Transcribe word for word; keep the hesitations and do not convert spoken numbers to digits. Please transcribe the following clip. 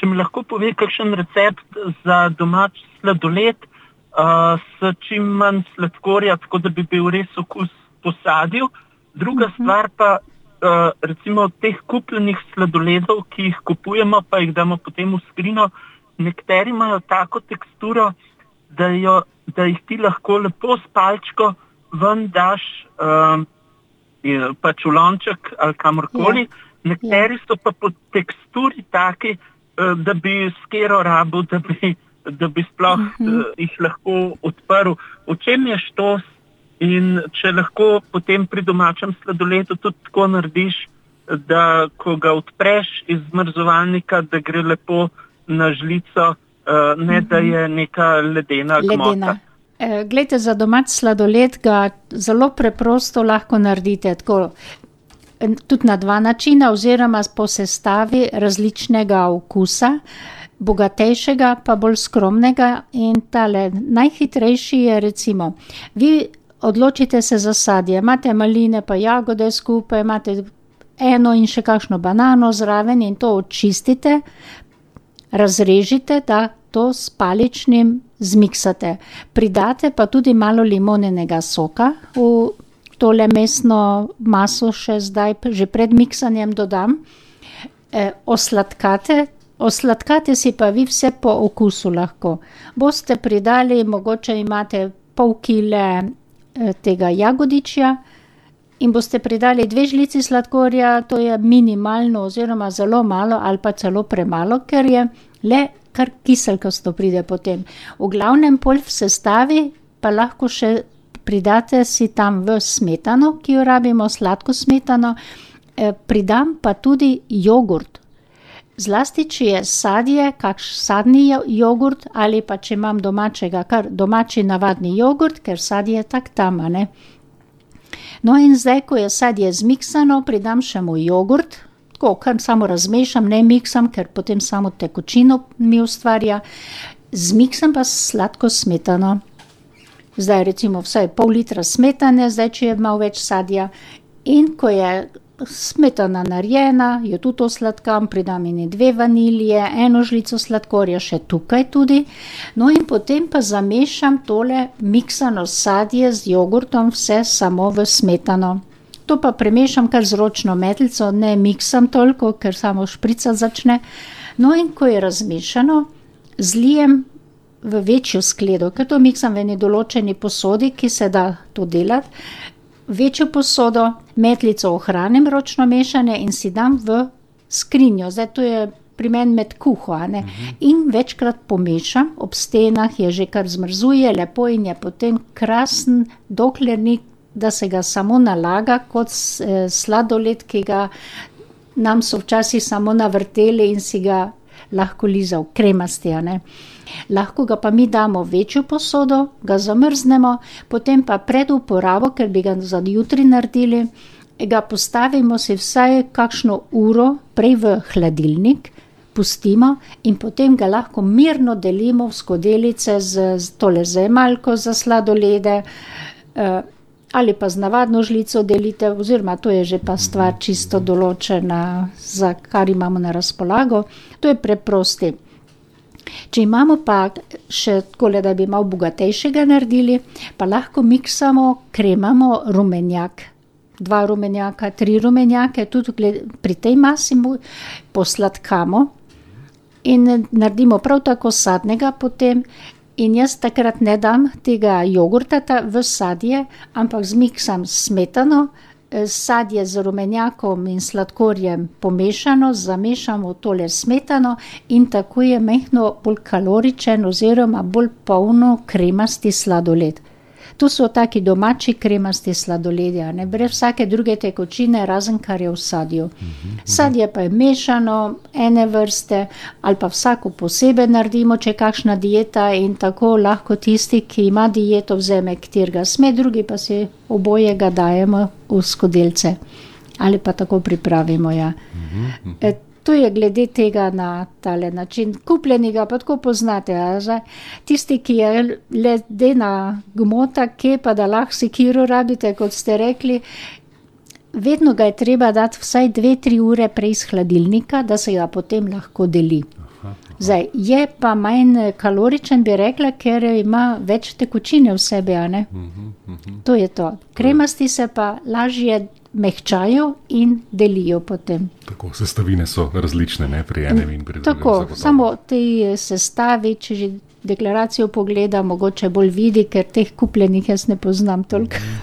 če mi lahko pove kakšen recept za domač sladoled uh, s čim manj sladkorja, tako da bi bil res okus po sadju. Druga uh-huh. stvar pa, uh, recimo teh kupljenih sladoledov, ki jih kupujemo, pa jih damo potem v skrinjo, nekateri imajo tako teksturo, da, jo, da jih ti lahko lepo s palčko ven daš uh, pač v lonček ali kamorkoli. Yeah. Nekateri so pa po teksturi taki, uh, da bi skero rabo, da bi, da bi sploh uh-huh. uh, jih lahko odprl. V čem je štos in če lahko potem pri domačem sladoledu tudi tako narediš, da ko ga odpreš iz zmrzovalnika, da gre lepo na žlico, uh, ne uh-huh. da je neka ledena, ledena. gmota. E, glejte, za domač sladoled ga zelo preprosto lahko naredite tako, tudi na dva načina oziroma po sestavi različnega okusa, bogatejšega pa bolj skromnega in tale najhitrejši je recimo, vi odločite se za sadje, imate maline pa jagode skupaj, imate eno in še kakšno banano zraven in to očistite, razrežite, da to s paličnim zmiksate. Pridate pa tudi malo limonenega soka v tole mesno maso še zdaj, že pred miksanjem dodam. E, osladkate, osladkate si pa vi vse po okusu lahko. Boste pridali, mogoče imate pol kile e, tega jagodičja in boste pridali dve žlici sladkorja, to je minimalno oziroma zelo malo ali pa celo premalo, ker je le kar kiselkasto pride potem. V glavnem pol v sestavi pa lahko še pridate si tam v smetano, ki jo rabimo, sladko smetano, e, pridam pa tudi jogurt. Zlasti, če je sadje, kakš sadni jogurt ali pa če imam domačega, kar domači navadni jogurt, ker sadje je tak tam, a ne. No in zdaj, ko je sadje zmiksano, pridam še moj jogurt, tako, kar samo razmešam, ne miksam, ker potem samo tekočino mi ustvarja. Zmiksam pa sladko smetano. Zdaj recimo vsaj pol litra smetane, zdaj če je malo več sadja. In ko je smetana narejena, jo tudi osladkam, pridam in dve vanilije, eno žlico sladkorja še tukaj tudi. No in potem pa zamešam tole miksano sadje z jogurtom vse samo v smetano. To pa premešam kar z ročno metlico, ne miksam toliko, ker samo špricati začne. No in ko je razmešano, zlijem v večjo skledo, ker to miksam v eni določeni posodi, ki se da to delati. Večjo posodo, metlico ohranim ročno mešanje in si dam v skrinjo. Zdaj to je pri meni med kuho, a ne? Uh-huh. In večkrat pomešam, ob stenah je že kar zmrzuje, lepo in je potem krasen, dokler ni, da se ga samo nalaga kot sladoled, ki ga nam so včasih samo navrteli in si ga lahko lizal, kremasti, a ne. Lahko ga pa mi damo v večjo posodo, ga zamrznemo, potem pa pred uporabo, ker bi ga za jutri naredili, ga postavimo si vsaj kakšno uro prej v hladilnik, pustimo in potem ga lahko mirno delimo v skodelice z, z tole zemalko za sladolede, uh, ali pa z navadno žlico delite, oziroma to je že pa stvar čisto določena, za kar imamo na razpolago. To je preprosti. Če imamo pa še takole, da bi malo bogatejšega naredili, pa lahko miksamo, kremamo rumenjak. Dva rumenjaka, tri rumenjake, tudi gled, pri tej masi posladkamo in naredimo prav tako sadnega potem. In jaz takrat ne dam tega jogurtata v sadje, ampak zmiksam smetano, sadje z rumenjakom in sladkorjem pomešano, zamešamo tole smetano in tako je mehno bolj kaloričen oziroma bolj polno kremasti sladoled. To so taki domači kremasti sladoledi, a ne, brez vsake druge tekočine, razen kar je v sadju. Sadje pa je mešano, ene vrste, ali pa vsako posebej naredimo, če je kakšna dieta in tako lahko tisti, ki ima dieto, vzeme katerega sme, drugi pa si obojega dajemo v skodelice. Ali pa tako pripravimo, ja. E, to je glede tega na tale način. Kupljenega pa tako poznate, a že? Tisti, ki je ledena gmota, kje pa da lahko sekiro rabite, kot ste rekli, vedno ga je treba dati vsaj dve, tri ure prej iz hladilnika, da se ga potem lahko deli. Aha, aha. Zdaj, je pa manj kaloričen, bi rekla, ker ima več tekočine v sebi, a ne? Mhm, mhm. To je to. Kremasti se pa lažje mehčajo in delijo potem. Tako, sestavine so različne, ne, pri enem in pri drugem. Tako, zagotovo. samo te sestavi, če že deklaracijo pogleda, mogoče bolj vidi, ker teh kupljenih jaz ne poznam toliko.